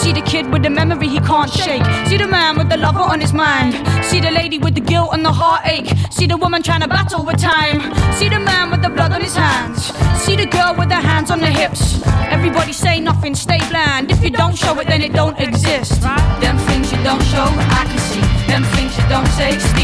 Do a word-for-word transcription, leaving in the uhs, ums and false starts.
See the kid with the memory he can't shake. See the man with the lover on his mind. See the lady with the guilt and the heartache. See the woman trying to battle with time. See the man with the blood on his hands. See the girl with her hands on the hips. Everybody say nothing, stay bland. If you don't show it, then it don't exist. Them things you don't show, I can see. Them things you don't say,